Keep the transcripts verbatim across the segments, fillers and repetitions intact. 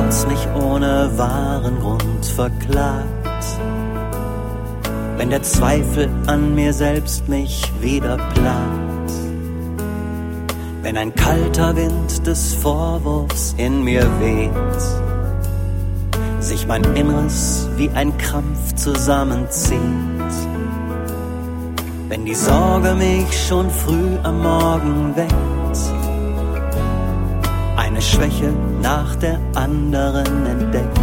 Herz mich ohne wahren Grund verklagt, wenn der Zweifel an mir selbst mich wieder plagt, wenn ein kalter Wind des Vorwurfs in mir weht, sich mein Inneres wie ein Krampf zusammenzieht, wenn die Sorge mich schon früh am Morgen weckt, eine Schwäche nach der anderen entdeckt,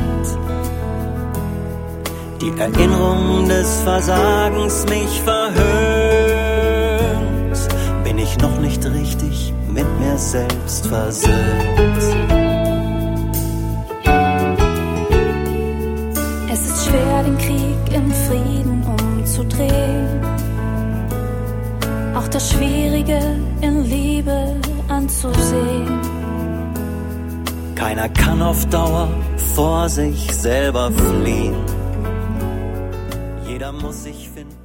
die Erinnerung des Versagens mich verhöhnt, bin ich noch nicht richtig mit mir selbst versöhnt. Es ist schwer, den Krieg in Frieden umzudrehen, auch das Schwierige in Liebe anzusehen. Keiner kann auf Dauer vor sich selber fliehen. Jeder muss sich finden.